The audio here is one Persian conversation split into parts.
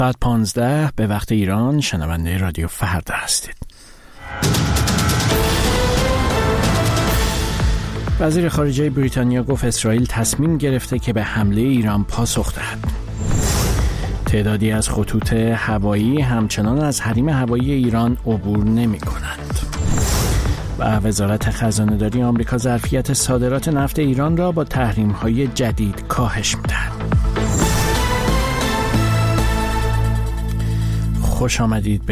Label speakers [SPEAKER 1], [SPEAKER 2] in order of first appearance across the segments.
[SPEAKER 1] ساعت 15 به وقت ایران شنونده رادیو فردا هستید. وزیر خارجه بریتانیا گفت اسرائیل تصمیم گرفته که به حمله ایران پاسخ دهد. تعدادی از خطوط هوایی همچنان از حریم هوایی ایران عبور نمی کنند. و وزارت خزانه‌داری آمریکا ظرفیت صادرات نفت ایران را با تحریم‌های جدید کاهش می‌دهد. خوش آمدید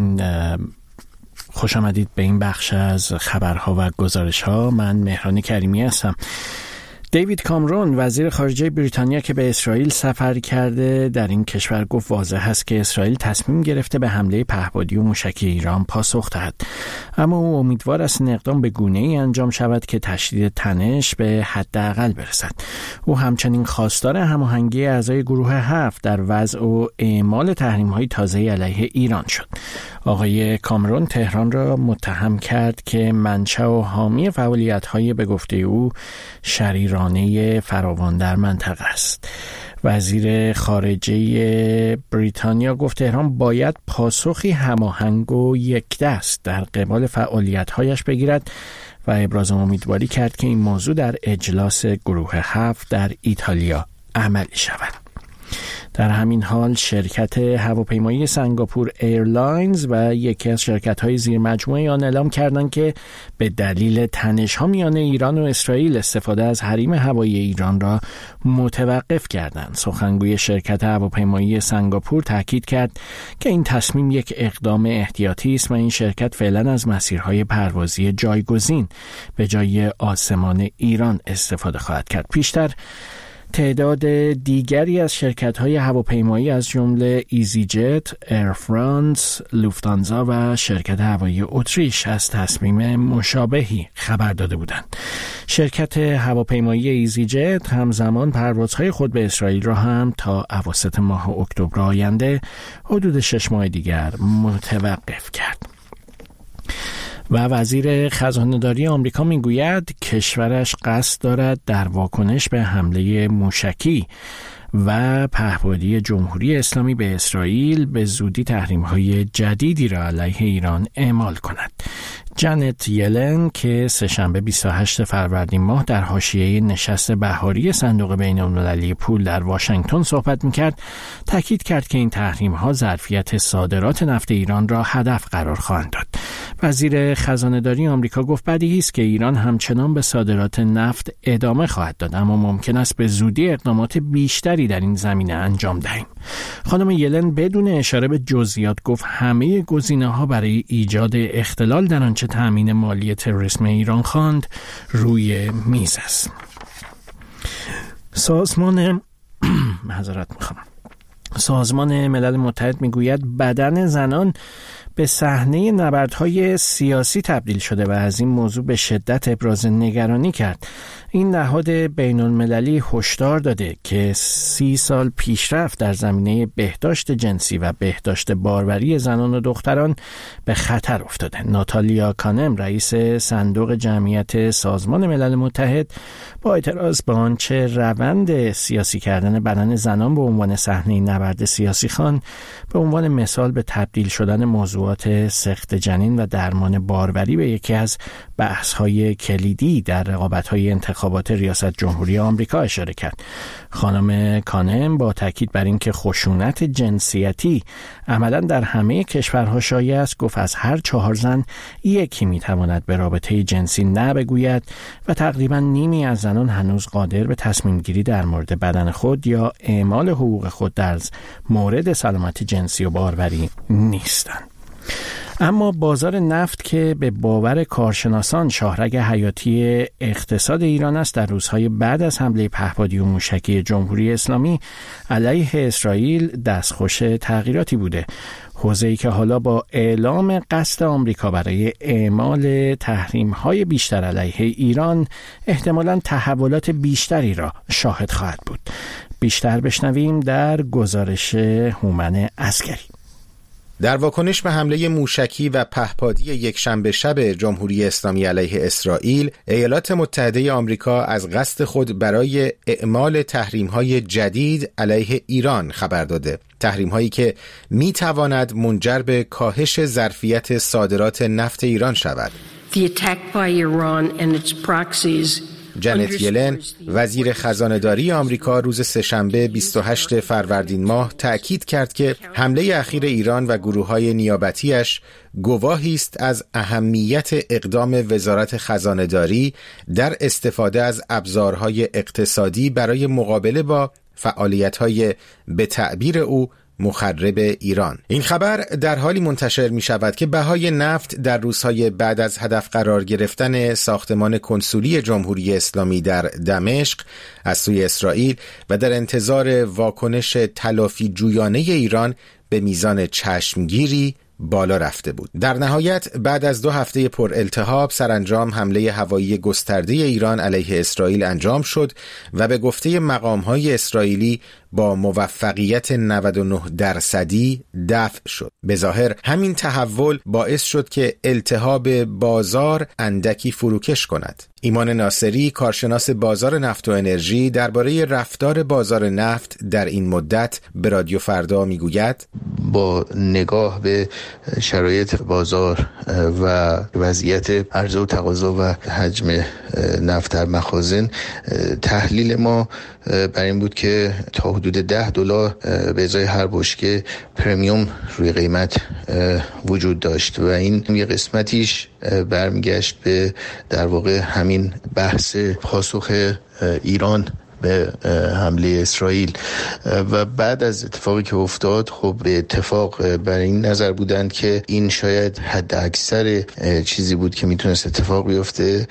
[SPEAKER 1] به این بخش از خبرها و گزارش‌ها. من مهران کریمی هستم. دیوید کامرون وزیر خارجه بریتانیا که به اسرائیل سفر کرده در این کشور گفت واضح است که اسرائیل تصمیم گرفته به حمله پهپادی و موشکی ایران پاسخ دهد، اما او امیدوار است این اقدام به گونه‌ای انجام شود که تشدید تنش به حداقل برسد. او همچنین خواستار هماهنگی اعضای گروه 7 در وضع و اعمال تحریم‌های تازه علیه ایران شد. آقای کامرون تهران را متهم کرد که منشأ و حامی فعالیت‌های به گفته او شریرانه فراوان در منطقه است. وزیر خارجه بریتانیا گفت تهران باید پاسخی هماهنگ و یکدست در قبال فعالیت‌هایش بگیرد و ابراز امیدواری کرد که این موضوع در اجلاس گروه 7 در ایتالیا عملی شود. در همین حال شرکت هواپیمایی سنگاپور ایرلاینز و یکی از شرکت‌های زیر مجموعه آن اعلام کردند که به دلیل تنش‌ها میان ایران و اسرائیل استفاده از حریم هوایی ایران را متوقف کردند. سخنگوی شرکت هواپیمایی سنگاپور تاکید کرد که این تصمیم یک اقدام احتیاطی است و این شرکت فعلا از مسیرهای پروازی جایگزین به جای آسمان ایران استفاده خواهد کرد. پیشتر تعداد دیگری از شرکت‌های هواپیمایی از جمله ایزیجت، ایر فرانس، لوفتانزا و شرکت هوایی اتریش از تصمیم مشابهی خبر داده بودند. شرکت هواپیمایی ایزیجت همزمان پروازهای خود به اسرائیل را هم تا اواسط ماه اکتبر آینده حدود 6 ماه دیگر متوقف کرد. و وزیر خزانه‌داری آمریکا میگوید کشورش قصد دارد در واکنش به حمله موشکی و پهپادی جمهوری اسلامی به اسرائیل به زودی تحریم‌های جدیدی را علیه ایران اعمال کند. جنت یلن که سه‌شنبه 28 فروردین ماه در حاشیه نشست بهاری صندوق بین‌المللی پول در واشنگتن صحبت می‌کرد، تاکید کرد که این تحریم‌ها ظرفیت صادرات نفت ایران را هدف قرار خواهند داد. وزیر خزانه‌داری آمریکا گفت بدیهی است که ایران همچنان به صادرات نفت ادامه خواهد داد، اما ممکن است به زودی اقدامات بیشتری در این زمینه انجام دهیم. خانم یلن بدون اشاره به جزئیات گفت همه گزینه‌ها برای ایجاد اختلال در آنچه تأمین مالی تروریسم ایران خواند روی میز است. سازمان ملل متحد میگوید بدن زنان به صحنه نبردهای سیاسی تبدیل شده و از این موضوع به شدت ابراز نگرانی کرد. این نهاد بین‌المللی هشدار داده که 30 سال پیشرفت در زمینه بهداشت جنسی و بهداشت باروری زنان و دختران به خطر افتاده. ناتالیا کانم رئیس صندوق جمعیت سازمان ملل متحد با اعتراض به آنچه روند سیاسی کردن بدن زنان به عنوان صحنه نبرد سیاسی خوان، به عنوان مثال به تبدیل شدن موضوعات سقط جنین و درمان باروری به یکی از بحث‌های کلیدی در رقابت‌های انتخابات ریاست جمهوری آمریکا اشاره کرد. خانم کانم با تاکید بر اینکه خشونت جنسیتی عملاً در همه کشورها شایع است، گفت از هر 4 زن یکی می‌تواند به رابطه جنسی نه بگوید و تقریباً نیمی از زنان هنوز قادر به تصمیم گیری در مورد بدن خود یا اعمال حقوق خود در مورد سلامت جنسی و باروری نیستند. اما بازار نفت که به باور کارشناسان شاهرگ حیاتی اقتصاد ایران است، در روزهای بعد از حمله پهپادی و موشکی جمهوری اسلامی علیه اسرائیل دستخوش تغییراتی بوده. حوزه‌ای که حالا با اعلام قصد آمریکا برای اعمال تحریم‌های بیشتر علیه ایران احتمالاً تحولات بیشتری را شاهد خواهد بود. بیشتر بشنویم در گزارش هومن عسکری.
[SPEAKER 2] در واکنش به حمله موشکی و پهپادی یکشنبه شب جمهوری اسلامی علیه اسرائیل، ایالات متحده آمریکا از قصد خود برای اعمال تحریم‌های جدید علیه ایران خبر داده. تحریم‌هایی که می‌تواند منجر به کاهش ظرفیت صادرات نفت ایران شود. جنت یلن وزیر خزانه‌داری آمریکا روز سه‌شنبه 28 فروردین ماه تأکید کرد که حمله اخیر ایران و گروه‌های نیابتی‌اش گواهی است از اهمیت اقدام وزارت خزانه‌داری در استفاده از ابزارهای اقتصادی برای مقابله با فعالیت‌های به تعبیر او مخرب ایران. این خبر در حالی منتشر می شود که بهای نفت در روزهای بعد از هدف قرار گرفتن ساختمان کنسولی جمهوری اسلامی در دمشق از سوی اسرائیل و در انتظار واکنش تلافی جویانه ایران به میزان چشمگیری بالا رفته بود. در نهایت بعد از 2 هفته پر التهاب سرانجام حمله هوایی گسترده ایران علیه اسرائیل انجام شد و به گفته مقام‌های اسرائیلی با موفقیت 99% دفع شد. به ظاهر همین تحول باعث شد که التهاب بازار اندکی فروکش کند. ایمان ناصری، کارشناس بازار نفت و انرژی، درباره رفتار بازار نفت در این مدت به رادیو فردا میگوید:
[SPEAKER 3] با نگاه به شرایط بازار و وضعیت عرضه و تقاضا و حجم نفت در مخازن، تحلیل ما بر این بود که تا حدود $10 به ازای هر بشکه پرمیوم روی قیمت وجود داشت و این یه قسمتیش برمیگشت به در واقع همین بحث پاسخ ایران به حمله اسرائیل. و بعد از اتفاقی که افتاد، خب به اتفاق بر این نظر بودند که این شاید حد اکثر چیزی بود که میتونست اتفاق بیفته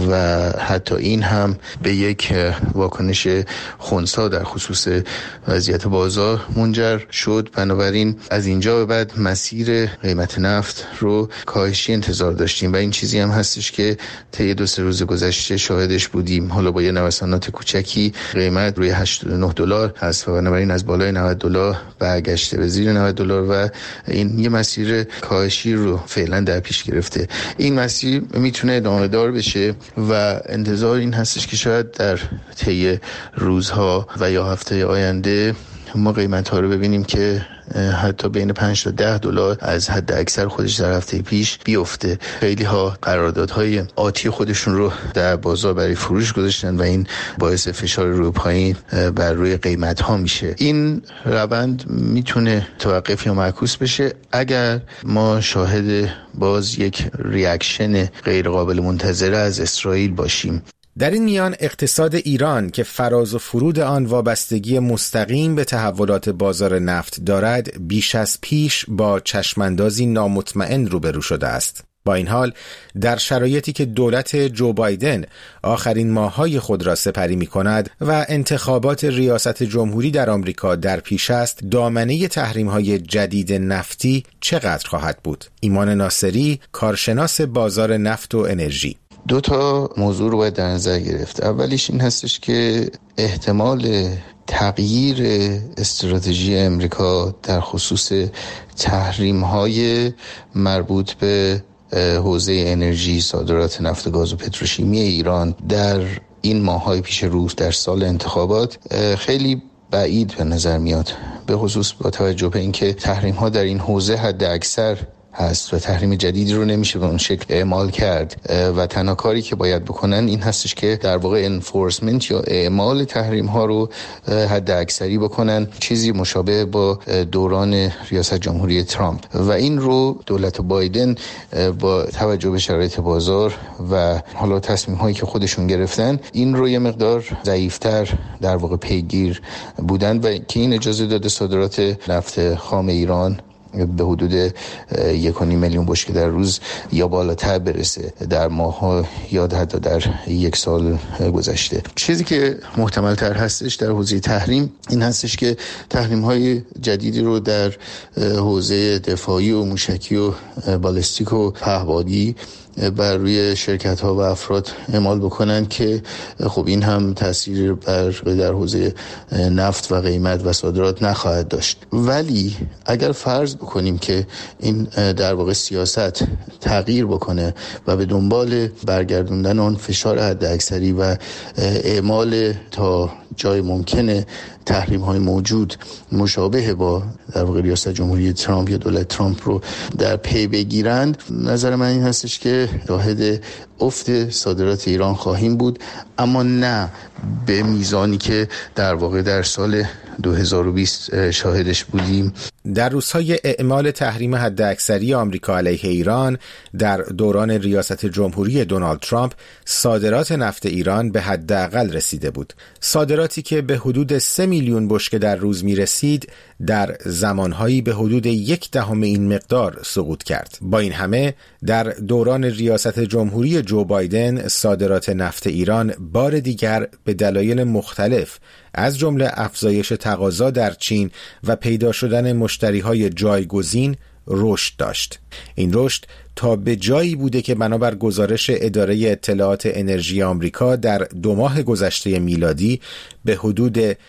[SPEAKER 3] و حتی این هم به یک واکنش خنثی در خصوص وضعیت بازار منجر شد. بنابراین از اینجا به بعد مسیر قیمت نفت رو کاهشی انتظار داشتیم و این چیزی هم هستش که طی 2-3 روز گذشته شاهدش بودیم، حالا با یه نوسانات کوچکی. قیمت روی $89 هست و بنابراین از بالای $90 برگشته به زیر $90 و این یه مسیر کاهشی رو فعلا در پیش گرفته. این مسیر میتونه ادامه دار بشه و انتظار این هستش که شاید در طی روزها و یا هفته آینده ما قیمت ها رو ببینیم که حتی بین $5 تا $10 از حد اکثر خودش در هفته پیش بیفته. خیلی ها قراردادهای آتی خودشون رو در بازار برای فروش گذاشتن و این باعث فشار رو پایین بر روی قیمت ها میشه. این روند میتونه توقف یا معکوس بشه اگر ما شاهد باز یک ریاکشن غیر قابل منتظره از اسرائیل باشیم.
[SPEAKER 2] در این میان اقتصاد ایران که فراز و فرود آن وابستگی مستقیم به تحولات بازار نفت دارد، بیش از پیش با چشماندازی نامطمئن روبرو شده است. با این حال در شرایطی که دولت جو بایدن آخرین ماه‌های خود را سپری می‌کند و انتخابات ریاست جمهوری در آمریکا در پیش است، دامنه تحریم‌های جدید نفتی چقدر خواهد بود؟ ایمان ناصری، کارشناس بازار نفت و انرژی:
[SPEAKER 3] 2 موضوع رو باید در نظر گرفت. اولیش این هستش که احتمال تغییر استراتژی امریکا در خصوص تحریم‌های مربوط به حوزه انرژی، صادرات نفت و گاز و پتروشیمی ایران در این ماه‌های پیش رو در سال انتخابات خیلی بعید به نظر میاد، به خصوص با توجه به اینکه تحریم‌ها در این حوزه حد اکثر هست و تحریم جدیدی رو نمیشه به اون شکل اعمال کرد و تنها کاری که باید بکنن این هستش که در واقع انفورسمنت یا اعمال تحریم ها رو حد اکثری بکنن، چیزی مشابه با دوران ریاست جمهوری ترامپ. و این رو دولت بایدن با توجه به شرایط بازار و حالا تصمیم هایی که خودشون گرفتن این رو یه مقدار ضعیفتر در واقع پیگیر بودن و که این اجازه داده صادرات نفت خام ایران به حدود 1.5 میلیون بشکه در روز یا بالاتر برسه در ماه‌ها یا حتی در 1 سال گذشته. چیزی که محتمل تر هستش در حوزه تحریم این هستش که تحریم‌های جدیدی رو در حوزه دفاعی و موشکی و بالستیک و پهپادی بر روی شرکت‌ها و افراد اعمال بکنن که خب این هم تاثیر در حوزه نفت و قیمت و صادرات نخواهد داشت. ولی اگر فرض بکنیم که این در واقع سیاست تغییر بکنه و به دنبال برگردوندن اون فشار حداکثری و اعمال تا جای ممکنه تحریم‌های موجود مشابه با در واقع ریاست جمهوری ترامپ یا دولت ترامپ رو در پی بگیرند، نظر من این هستش که شاهد افت صادرات ایران خواهیم بود، اما نه به میزانی که در واقع در سال 2020 شاهدش بودیم.
[SPEAKER 2] در روزهای اعمال تحریم حداکثری آمریکا علیه ایران در دوران ریاست جمهوری دونالد ترامپ، صادرات نفت ایران به حداقل رسیده بود. صادراتی که به حدود 3 میلیون بشکه در روز می رسید، در زمانهایی به حدود 1/10 این مقدار سقوط کرد. با این همه در دوران ریاست جمهوری جو بایدن، صادرات نفت ایران بار دیگر به دلایل مختلف از جمله افزایش تقاضا در چین و پیدا شدن مشتری‌های جایگزین رشد داشت. این رشد تا به جایی بوده که بنابر گزارش اداره اطلاعات انرژی آمریکا در 2 ماه گذشته میلادی به حدود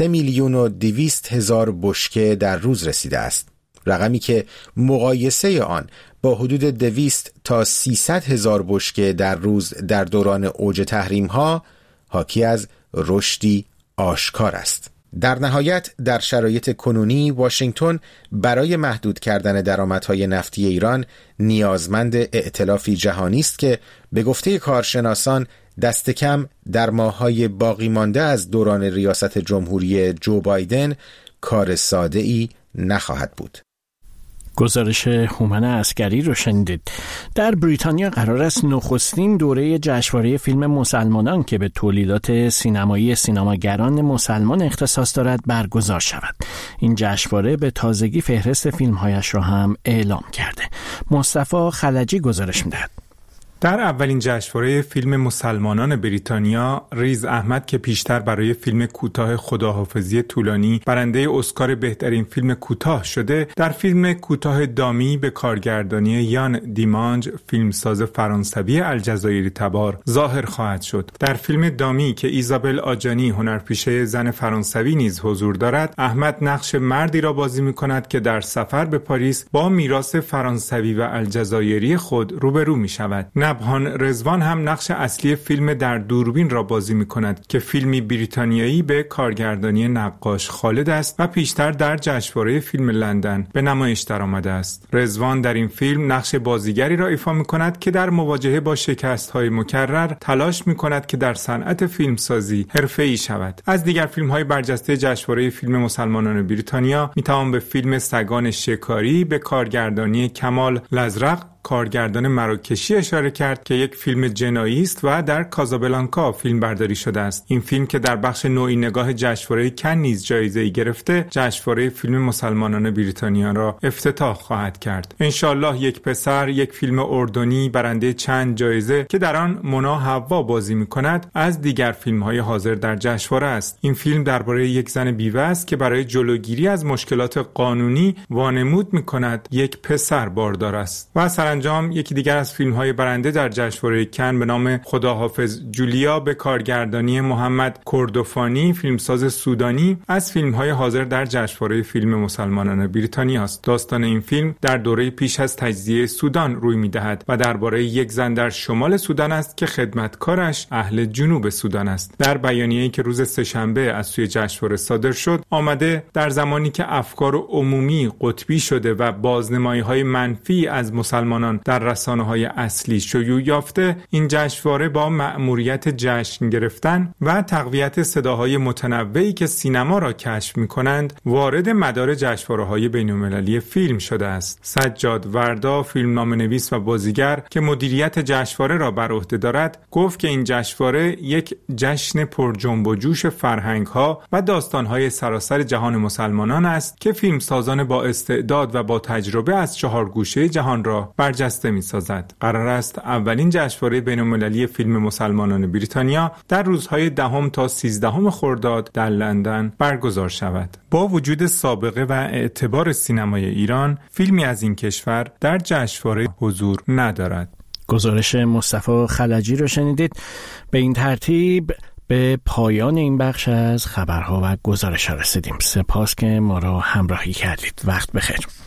[SPEAKER 2] 3,200,000 بشکه در روز رسیده است. رقمی که مقایسه آن با حدود 200 تا 300,000 بشکه در روز در دوران اوج تحریم‌ها حاکی از رشدی آشکار است. در نهایت در شرایط کنونی واشنگتن برای محدود کردن درآمدهای نفتی ایران نیازمند ائتلافی جهانی است که به گفته کارشناسان دست کم در ماه‌های باقی مانده از دوران ریاست جمهوری جو بایدن کار ساده‌ای نخواهد بود.
[SPEAKER 1] گزارش هومن عسگری رو شنیدید. در بریتانیا قرار است نخستین دوره جشنواره فیلم مسلمانان که به تولیدات سینمایی سینماگران مسلمان اختصاص دارد برگزار شود. این جشنواره به تازگی فهرست فیلم‌هایش را هم اعلام کرده. مصطفی خلجی گزارش می‌دهد.
[SPEAKER 4] در اولین جشنواره فیلم مسلمانان بریتانیا، ریز احمد که پیشتر برای فیلم کوتاه خداحافظی طولانی برنده اسکار بهترین فیلم کوتاه شده، در فیلم کوتاه دامی به کارگردانی یان دیمانج، فیلمساز فرانسوی الجزایری تبار، ظاهر خواهد شد. در فیلم دامی که ایزابل آجانی هنرپیشه زن فرانسوی نیز حضور دارد، احمد نقش مردی را بازی می‌کند که در سفر به پاریس با میراث فرانسوی و الجزایری خود روبرو می‌شود. نبهان رضوان هم نقش اصلی فیلم در دوربین را بازی می کند که فیلمی بریتانیایی به کارگردانی نقاش خالد است و پیشتر در جشنواره فیلم لندن به نمایش درآمده است. رضوان در این فیلم نقش بازیگری را ایفا می کند که در مواجهه با شکست‌های مکرر تلاش می کند که در صنعت فیلمسازی حرفه‌ای شود. از دیگر فیلم‌های برجسته جشنواره فیلم مسلمانان بریتانیا می توان به فیلم سگان شکاری به کارگردانی کمال لزرق، کارگردان مراکشی، اشاره کرد که یک فیلم جنایی است و در کازابلانکا فیلم برداری شده است. این فیلم که در بخش نوعی نگاه جشنواره کن نیز جایزه‌ای گرفته، جشنواره فیلم مسلمانان بریتانیا را افتتاح خواهد کرد. انشالله یک پسر، یک فیلم اردنی برنده چند جایزه که در آن مونا حوا بازی می‌کند، از دیگر فیلم‌های حاضر در جشنواره است. این فیلم درباره یک زن بیوه است که برای جلوگیری از مشکلات قانونی وانمود می‌کند یک پسر باردار است. و انجام یکی دیگر از فیلم‌های برنده در جشنواره کن به نام خداحافظ جولیا به کارگردانی محمد کردوفانی، فیلمساز سودانی، از فیلم‌های حاضر در جشنواره فیلم مسلمانان بریتانیا است. داستان این فیلم در دوره پیش از تجزیه سودان روی می‌دهد و درباره یک زن در شمال سودان است که خدمتکارش اهل جنوب سودان است. در بیانیه‌ای که روز سه‌شنبه از سوی جشنواره صادر شد، آمده در زمانی که افکار عمومی قطبی شده و بازنمایی‌های منفی از مسلمانان در رسانه‌های اصلی شیوع یافته، این جشنواره با مأموریت جشن گرفتن و تقویت صداهای متنوعی که سینما را کشف می‌کنند، وارد مدار جشنواره‌های بین‌المللی فیلم شده است. سجاد وردا، فیلمنامه‌نویس و بازیگر که مدیریت جشنواره را بر عهده دارد، گفت که این جشنواره یک جشن پر جنب و جوش فرهنگ‌ها و داستان‌های سراسر جهان مسلمانان است که فیلمسازان با استعداد و با تجربه از 4 گوشه جهان را برجسته می‌سازد. قرار است اولین جشنواره بین‌المللی فیلم مسلمانان بریتانیا در روزهای 10 تا 13 خرداد در لندن برگزار شود. با وجود سابقه و اعتبار سینمای ایران، فیلمی از این کشور در جشنواره حضور ندارد.
[SPEAKER 1] گزارش مصطفی خلجی رو شنیدید. به این ترتیب به پایان این بخش از خبرها و گزارش‌ها رسیدیم. سپاس که ما را همراهی کردید. وقت بخیر.